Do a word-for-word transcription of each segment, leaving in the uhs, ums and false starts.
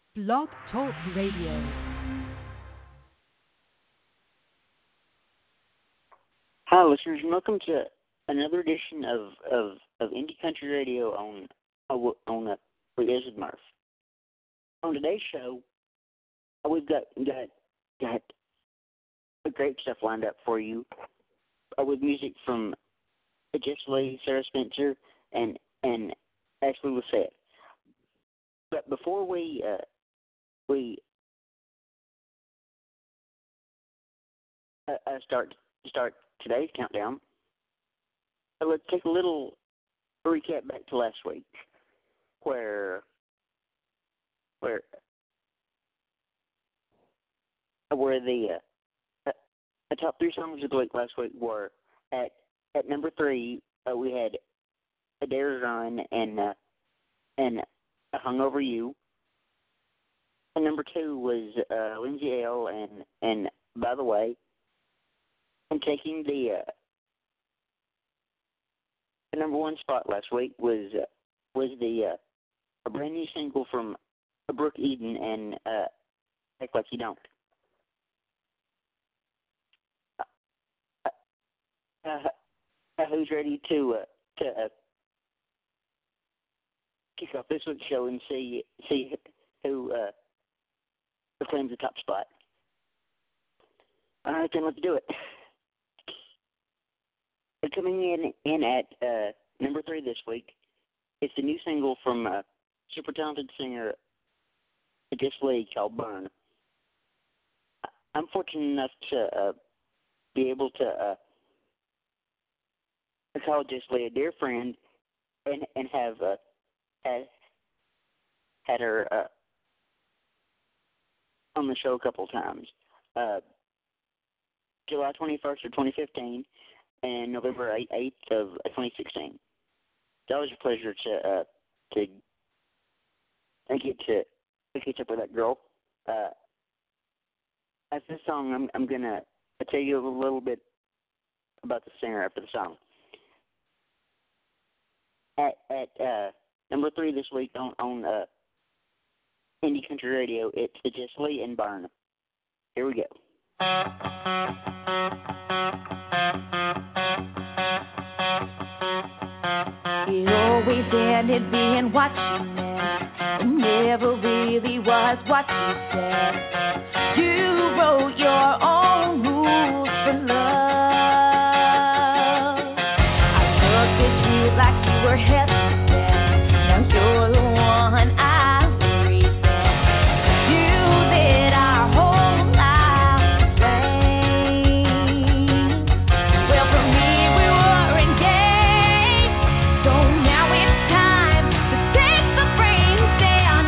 Blog Talk Radio. Hi, listeners, and welcome to another edition of, of, of Indie Country Radio on on uh, Fridays with Murph. On today's show, uh, we've got got got great stuff lined up for you, uh, with music from Jess Lee, Sarah Spencer, and and Ashley Lissette. But before we uh, we uh, uh, start start today's countdown, uh, let's take a little recap back to last week, where where uh, where the uh, uh, the top three songs of the week last week were at at number three. Uh, we had Adair's Run and uh, and Hung Over You. And number two was uh, Lindsay L. and and By the Way. And taking the, uh, the number one spot last week was uh, was the uh, a brand new single from Brooke Eden and uh, Act Like You Don't. Uh, uh, uh, who's ready to uh, to uh, kick off this week's show and see see who uh, who claims the top spot? All right, then let's do it. Coming in in at uh, number three this week, it's the new single from uh, super talented singer Jess Lee called Burn. I'm fortunate enough to uh, be able to uh, call Jess Lee a dear friend and and have uh, had had her uh, on the show a couple of times. Uh, July twenty-first of twenty fifteen. And November eighth of twenty sixteen. It's always a pleasure to uh, to get to catch up with that girl. Uh, as this song, I'm I'm gonna tell you a little bit about the singer after the song. At at uh, number three this week on on uh, Indie Country Radio, it's Jess Lee and Burn. Here we go. It always ended being what you meant. It never really was what you said. You wrote your own rules for love. I looked at you like you were heaven sent. Now you're the one I resent. You lit our whole lives flame. Well, for me, we were engaged. So now it's time to take the flames down.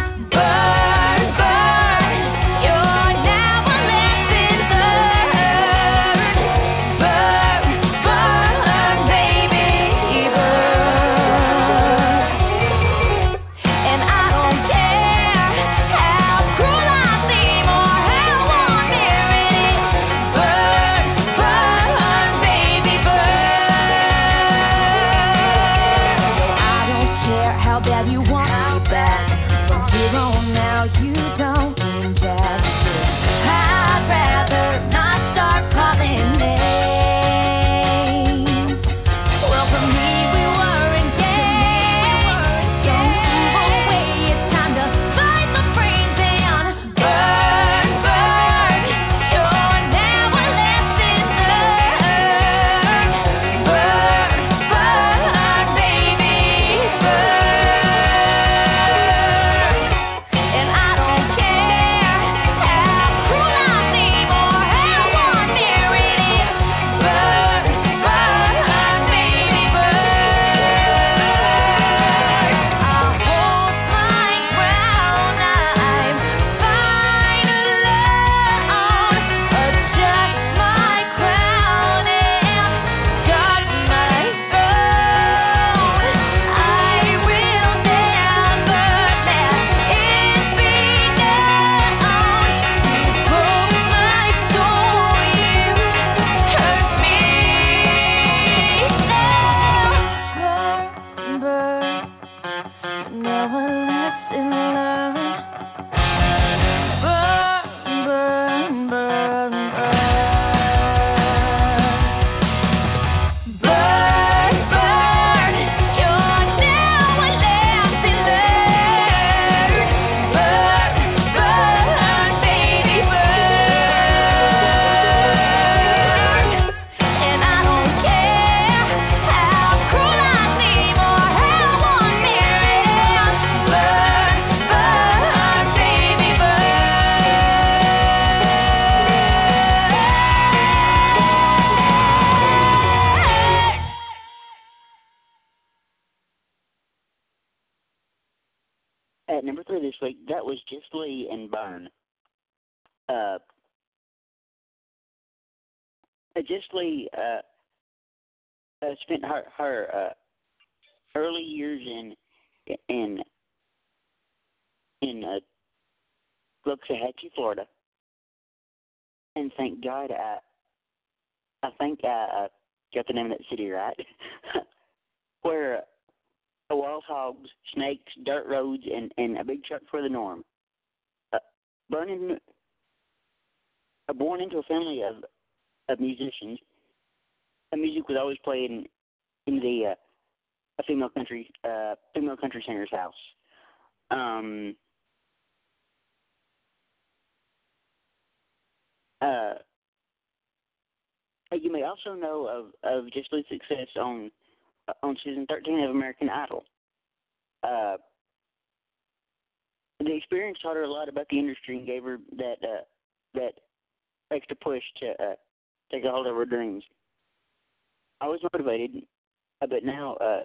Burn, burn. You're now a lesson learned. week, that was Jess Lee and Burn. Uh, Jess Lee uh, uh, spent her, her uh, early years in in in uh, Loxahatchee, Florida, and thank God I I think I uh, got the name of that city right, where uh, wild hogs, snakes, dirt roads, and, and a big truck for the norm. Uh, Burning, uh, born into a family of of musicians, uh, music was always played in, in the uh, a female country uh, female country singer's house. Um, uh, you may also know of of Jess Lee's success on uh, on season thirteen of American Idol. Uh, the experience taught her a lot about the industry and gave her that uh, that extra push to uh, take a hold of her dreams. I was motivated, uh, but now uh,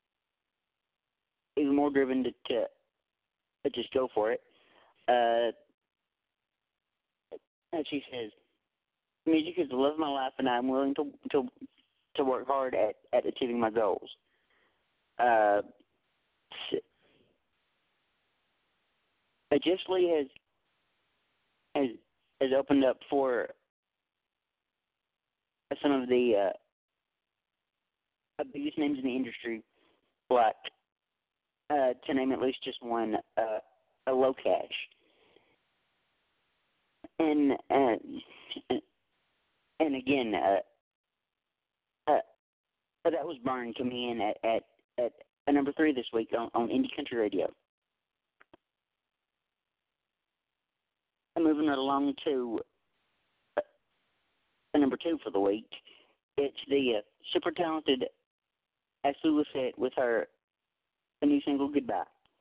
even more driven to, to, to just go for it. Uh, as she says, music is the love of my life, and I'm willing to to to work hard at, at achieving my goals. Uh, Jess Lee has has has opened up for some of the uh, biggest names in the industry, like uh, to name at least just one, uh, a Locash, and uh, and again, uh, uh, that was Burn coming in at at, at uh, number three this week on, on Indie Country Radio. Moving right along to uh, number two for the week, it's the uh, super talented Ashley Lissette with her a new single, Goodbye.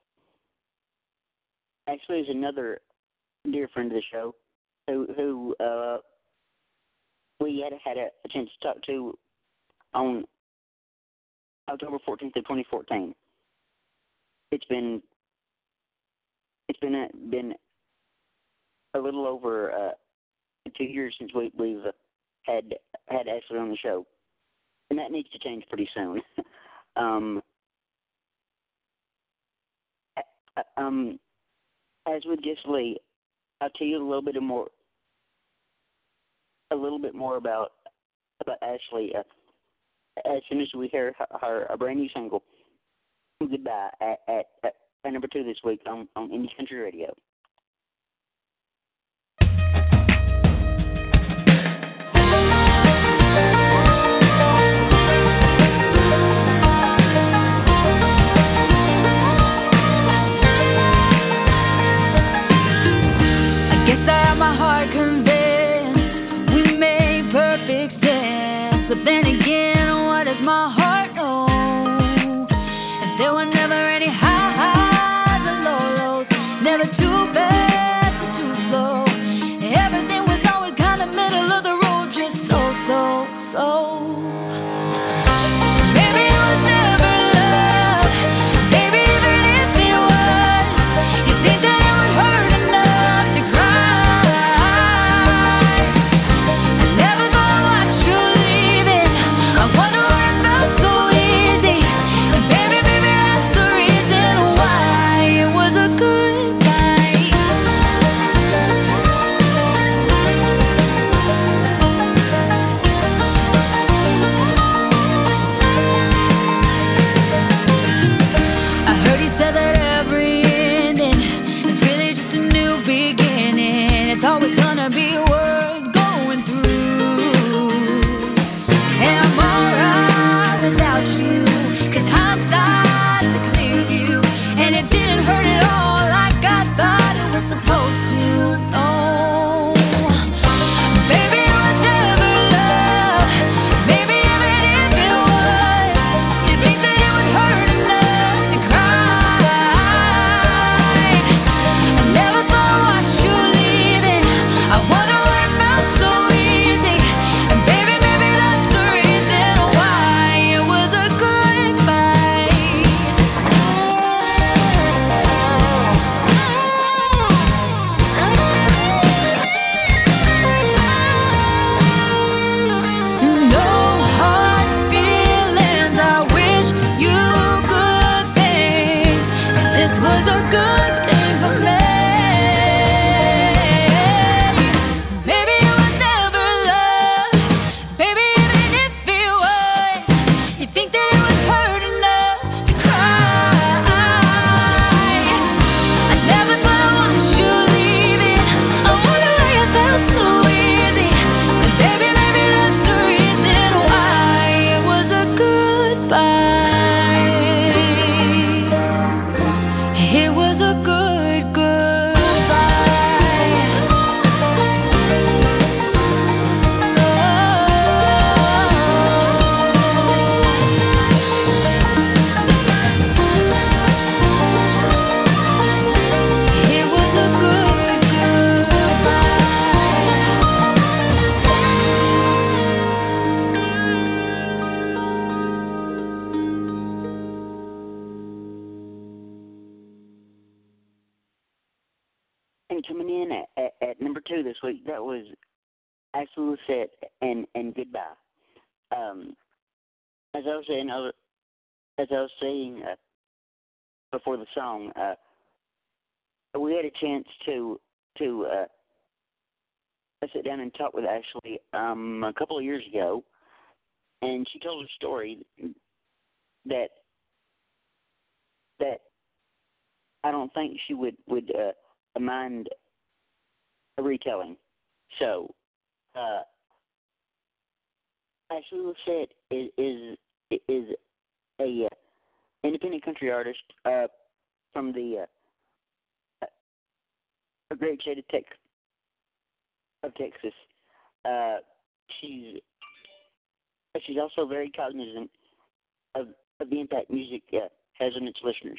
Ashley is another dear friend of the show who, who uh, we had had a, a chance to talk to on October fourteenth of twenty fourteen. It's been it's been a, been a little over uh, two years since we, we've had had Ashley on the show, and that needs to change pretty soon. um, um, as with Jess Lee, I'll tell you a little bit more, a little bit more about about Ashley uh, as soon as we hear her, her a brand new single, Goodbye, at, at, at number two this week on, on Indie Country Radio. But then again, what does my heart know? And there were never any highs or lows, never too fast or too slow. Everything was always kind of middle of the road, just so, so, so. Maybe it was never love, maybe even if it was, you think that it would hurt enough to cry. I never thought I'd watch you leaving. I wonder why it felt so easy. And baby, maybe that's the reason why it was a good night. I heard he said that every ending is really just a new beginning. It's always gonna be worth going through. And I'm alright without you, 'cause hindsight's a clear view. And it didn't hurt at all like I thought it was supposed to. No. Baby, it was never love. Maybe even if it was, you think that it would hurt enough to cry. I never thought I'd watch you leaving. I wonder why And coming in at, at, at number two this week, that was Absolute Set and, and Goodbye. Um, as I was saying, I was, as I was saying uh, before the song, uh, we had a chance to to uh, sit down and talk with Ashley um, a couple of years ago, and she told a story that that I don't think she would would uh, mind a retelling. So, uh, Ashley Lissette is is is a uh, independent country artist uh, from the uh, a great state of Texas. Of Texas. Uh, she's she's also very cognizant of, of the impact music uh, has on its listeners.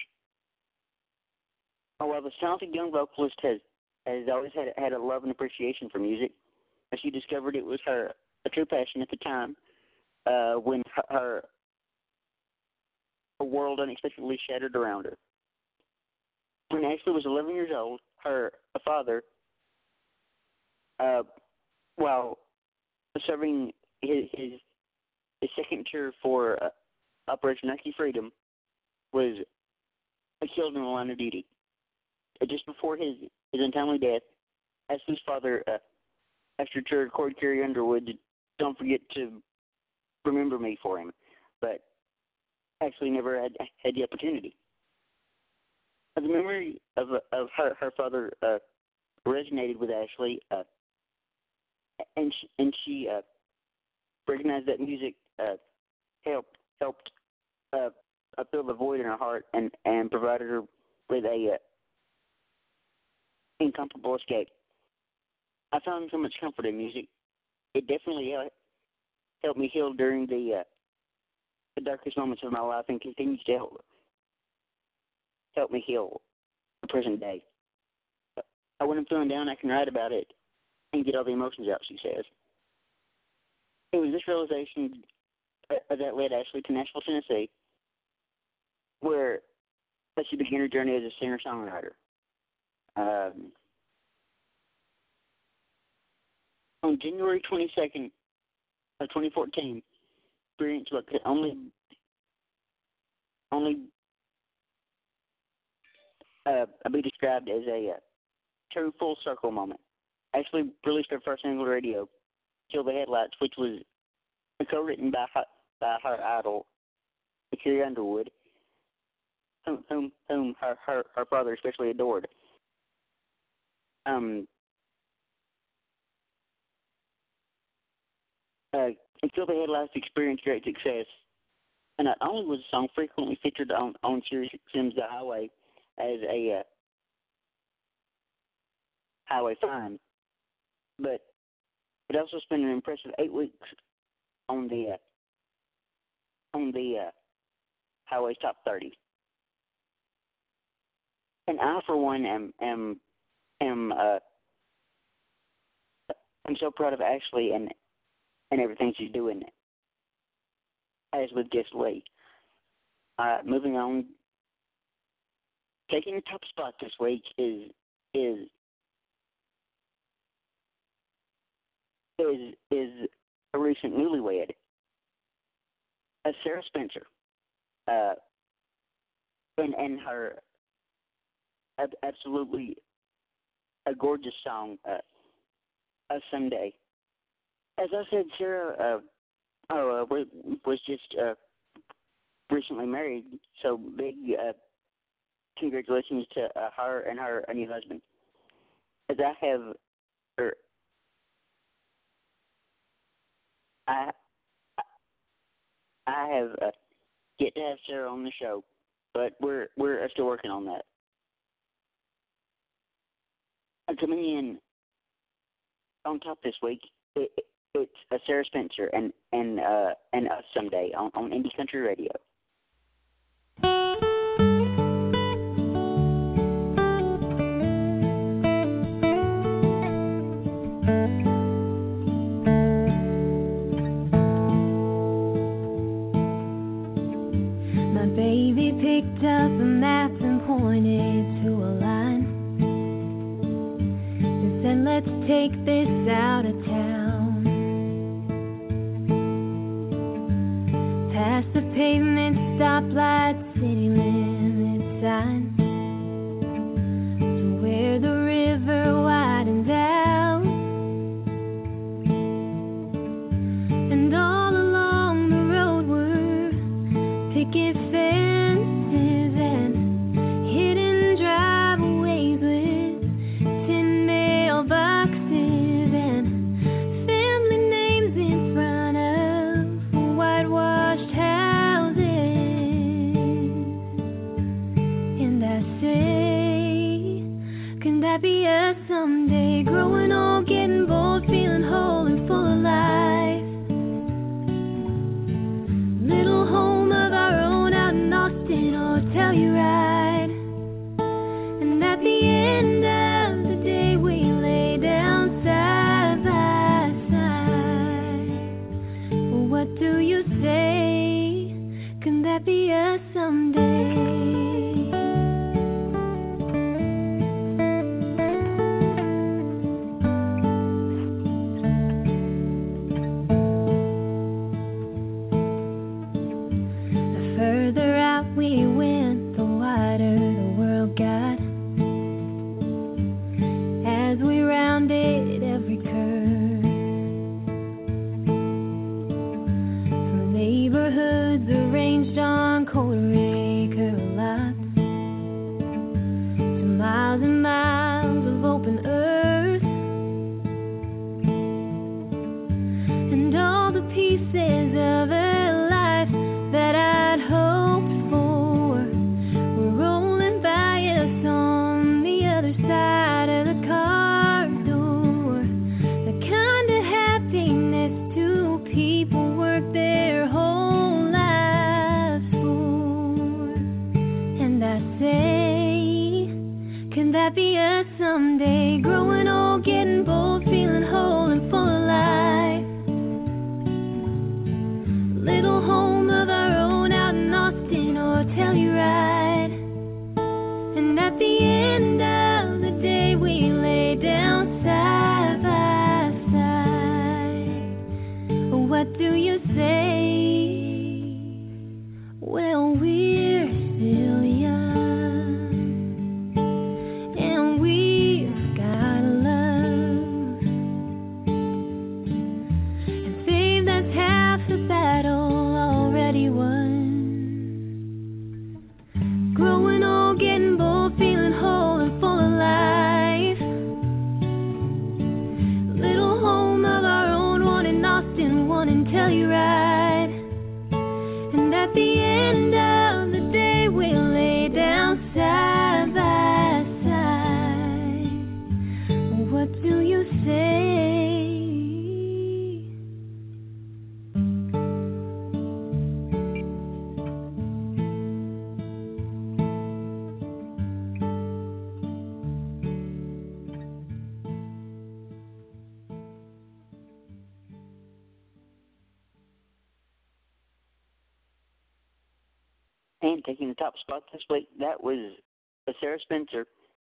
While this talented young vocalist has has always had had a love and appreciation for music, as she discovered it was her a true passion at the time uh, when her, her her world unexpectedly shattered around her. When Ashley was eleven years old, her father, uh, while serving his, his his second tour for uh, Operation Iraqi Freedom, was killed in the line of duty. Uh, just before his, his untimely death, Ashley's father, uh, after to record Carrie Underwood, "Don't forget to remember me" for him, but actually never had had the opportunity. Uh, the memory of of her her father uh, resonated with Ashley, uh, and she, and she uh, recognized that music uh, helped helped uh, fill the void in her heart and, and provided her with a uh, incomparable escape. I found so much comfort in music. It definitely uh, helped me heal during the uh, the darkest moments of my life, and continues to help help me heal the present day. Uh, when I'm feeling down, I can write about it and get all the emotions out, she says. It was this realization uh, that led Ashley to Nashville, Tennessee, where she began her journey as a singer-songwriter. Um, on January twenty-second of twenty fourteen, experienced what could only only uh, be described as a uh, true full circle moment. Ashley released her first single to radio, "Kill the Headlights," which was co-written by her, by her idol, Carrie Underwood, whom whom, whom her, her, her father especially adored. Um, uh, and "Kill the Headlights" experienced great success, and not only was the song frequently featured on, on Sirius X M's The Highway as a uh, highway find, but it also spent an impressive eight weeks on the uh, on the uh, Highway's top thirty. And I, for one, am am am uh, I'm so proud of Ashley and and everything she's doing. As with Jess Lee, uh, moving on, taking the top spot this week is is is is a recent newlywed, uh, Sarah Spencer, uh, and and her ab- absolutely a gorgeous song, uh, "A Someday." As I said, Sarah uh, oh, uh, was was just uh, recently married, so big uh, congratulations to uh, her and her new husband. As I have, er, I I have uh, yet to have Sarah on the show, but we're we're uh, still working on that. Uh, coming in on top this week, it, it, it's uh, Sarah Spencer and and uh, and Us Someday on, on Indie Country Radio. Picked up a map and pointed to a line. let's take this out of town. Past the pavement, stoplights, city limit signs, to where the river widens out. And all along the road were picket fences and hidden driveways with tin mailboxes and family names in front of whitewashed houses. And I say, can that be us someday? Growing old, getting bold, feeling whole and full of life. Little home of our own out in Austin or Telluride. And at the end of the day we lay down side by side. Well, what do you say? Can that be us someday? The further out we went, the wider the world got. As we rounded every curve, from neighborhoods arranged on quarter-acre lots to miles and miles of open earth, and all the pieces of a life that I'd hoped for were rolling by us on the other side of the car door. The kind of happiness two people work their whole lives for. And I say, can that be us someday? Growing old, getting bold, feeling whole and full of life. Little home of our own out in Austin or Telluride. And at the end of the day we lay down side by side. What do you say? Well, we're still young, and we've got love. And babe, that's half the battle already won. Growing old, getting bold, feeling whole and full of life. Little home of our own, one in Austin, one in Telluride. And at the end of the day we lay down side by side. What do you say? And taking the top spot this week, that was Sarah Spencer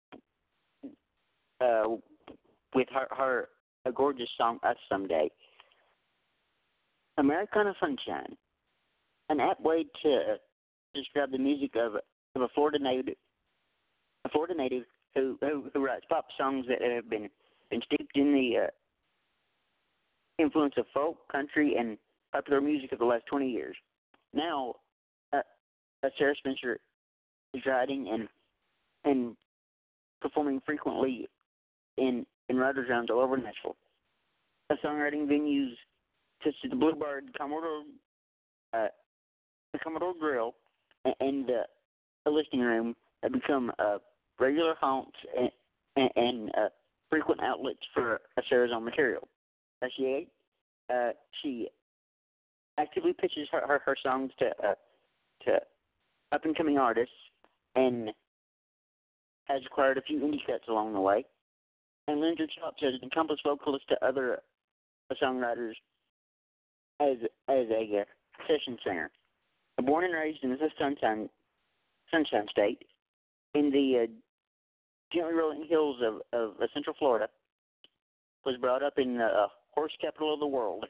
uh, with her, her a gorgeous song, Us Someday. Americana Sunshine, an apt way to describe the music of, of a Florida native, a Florida native who, who, who writes pop songs that have been, been steeped in the uh, influence of folk, country, and popular music of the last twenty years. Now, uh, uh, Sarah Spencer is writing and and performing frequently in in writers' rounds all over Nashville. Uh, songwriting venues such as the Bluebird, Commodore, uh, the Commodore Grill, and, and uh, the Listening Room have become uh, regular haunts and, and, and uh, frequent outlets for uh, Sarah's own material. Uh, she uh, she actively pitches her, her, her songs to uh, to up and coming artists and has acquired a few indie cuts along the way, and lends her chops as an accomplished vocalist to other uh, songwriters as as a uh, session singer. Born and raised in the Sunshine Sunshine State in the uh, gently rolling hills of, of uh, Central Florida, was brought up in the uh, horse capital of the world.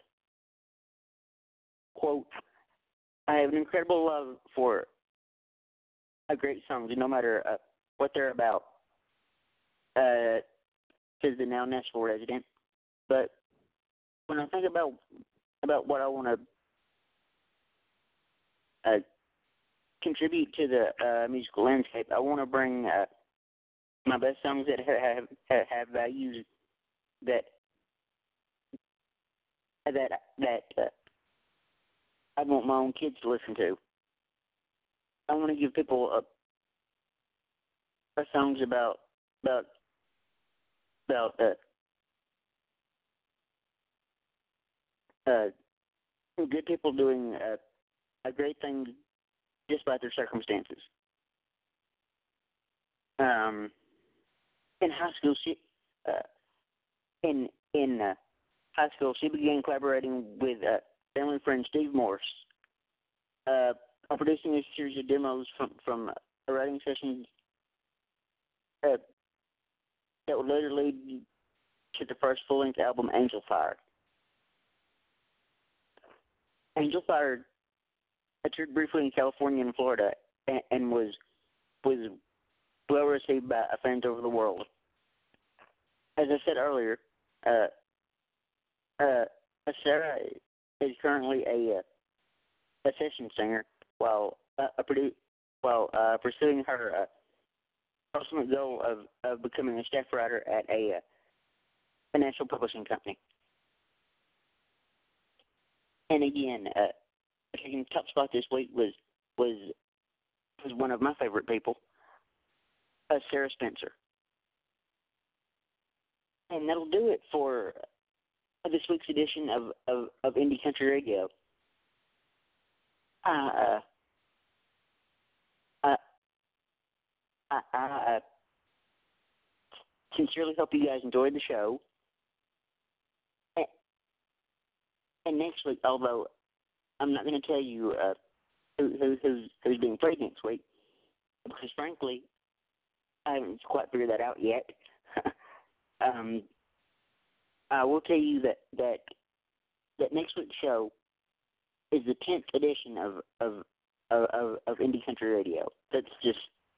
Quote, I have an incredible love for a great songs, no matter uh, what they're about, uh, says the now Nashville resident. But when I think about about what I want to uh, contribute to the uh, musical landscape, I want to bring uh, my best songs that have have, have values that that that uh, I want my own kids to listen to. I want to give people a, a songs about about about uh, uh, good people doing uh, a great thing despite their circumstances. Um, in high school, she uh, in in uh, high school she began collaborating with uh, family friend Steve Morse, uh, producing a series of demos from from a writing session uh, that would later lead to the first full-length album, Angel Fire. Angel Fire appeared briefly in California and Florida, and, and was was well received by fans over the world. As I said earlier, uh, uh, Sarah is currently a, a session singer while uh, a produ- while uh, pursuing her uh, ultimate goal of, of becoming a staff writer at a, uh, a national publishing company. And again, uh, taking top spot this week was was was one of my favorite people, uh, Sarah Spencer. And that'll do it for this week's edition of, of, of Indie Country Radio. Uh, uh, I, I uh, sincerely hope you guys enjoyed the show. And, and next week, although I'm not going to tell you uh, who, who, who's, who's being played next week, because frankly, I haven't quite figured that out yet. um, I will tell you that, that that next week's show is the tenth edition of of, of of Indie Country Radio. That's just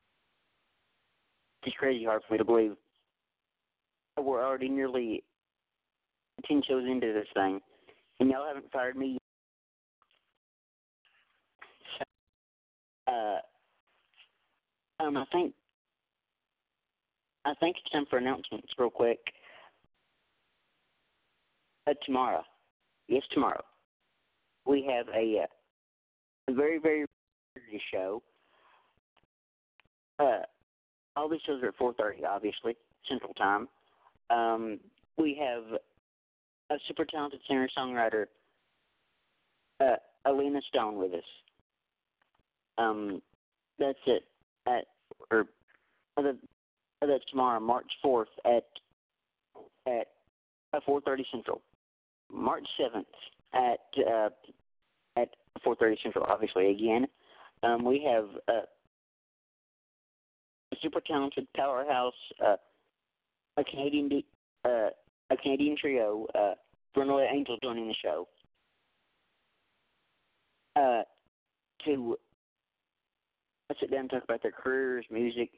just crazy hard for me to believe. We're already nearly ten shows into this thing, and y'all haven't fired me. Uh, um, I think I think it's time for announcements, real quick. Uh, tomorrow, yes, tomorrow, we have a, uh, a very, very busy show. Uh, all these shows are at four thirty, obviously, Central Time. Um, we have a super talented singer-songwriter, uh, Alina Stone, with us. Um, that's it. At or uh, that's tomorrow, March fourth, at at four thirty Central. March seventh at uh, at four thirty Central, obviously, again. Um, we have uh, a super talented powerhouse, uh, a Canadian uh, a Canadian trio, uh, Runaway Angels, joining the show uh, to sit down and talk about their careers, music,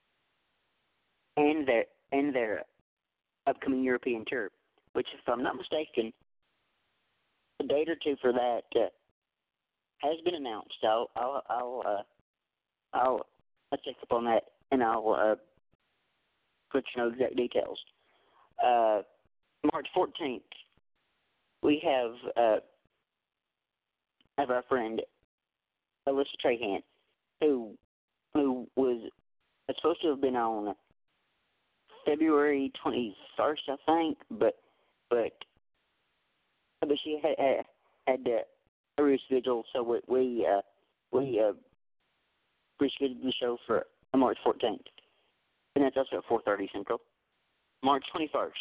and their and their upcoming European tour. Which, if I'm not mistaken, a date or two for that uh, has been announced. I'll I'll I'll uh, I'll, I'll check up on that, and I'll uh, let you know exact details. Uh, March fourteenth, we have uh, have our friend Alyssa Trahan, who who was supposed to have been on February twenty-first, I think, but but but she had had, had uh, a reschedule, so we we uh, we uh, rescheduled the show for March fourteenth, and that's also at four thirty Central. March twenty-first,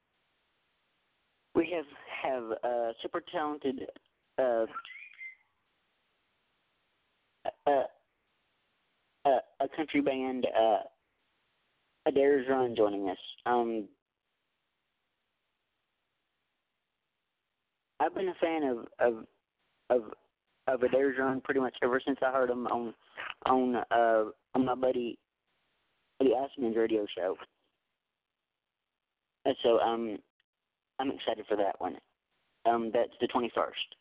we have have uh, super talented uh, uh, uh, a country band, uh, Adair's Run, joining us. Um, I've been a fan of of of of Adair's Run pretty much ever since I heard him on on uh on my buddy the Iceman's radio show. And so um I'm excited for that one. Um that's the twenty-first.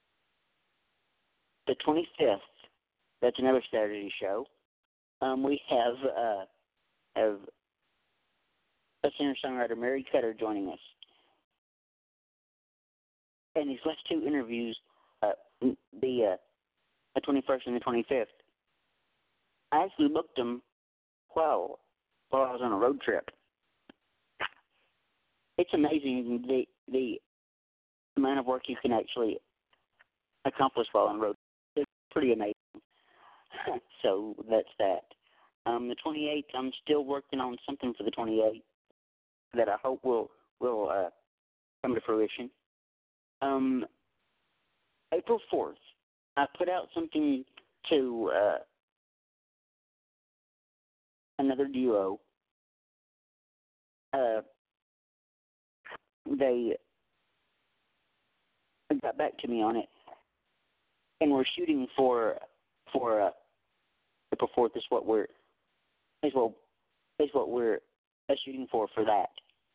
The twenty-fifth, that's another Saturday show. Um we have uh have a singer-songwriter, Mary Cutter, joining us. And these last two interviews, uh, the uh, the twenty-first and the twenty-fifth, I actually booked them while while I was on a road trip. It's amazing the the amount of work you can actually accomplish while on road. It's pretty amazing. So that's that. Um, the twenty-eighth, I'm still working on something for the twenty-eighth that I hope will will uh, come to fruition. Um, April fourth, I put out something to uh, another duo. Uh, they got back to me on it, and we're shooting for for uh, April fourth. Is what we're is what is what we're uh, shooting for for that.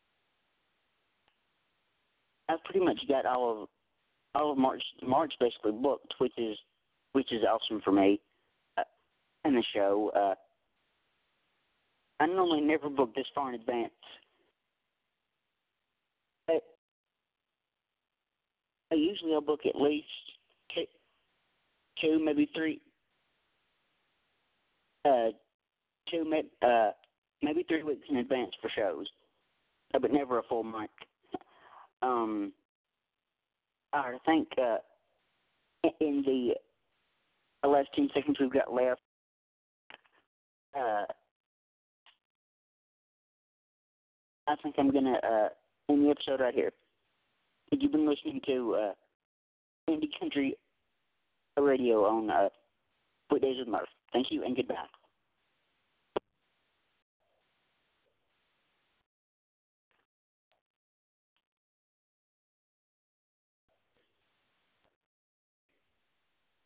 I've pretty much got all of all of March March basically booked, which is which is awesome for me. Uh, and the show, uh, I normally never book this far in advance. I, I usually I'll book at least two, two maybe three, uh, two uh, maybe three weeks in advance for shows, uh, but never a full month. Um, I think uh, in the last ten seconds we've got left, uh, I think I'm going to uh, end the episode right here. You've been listening to uh, Indie Country Radio on uh, Weekdays with Murph. Thank you and goodbye.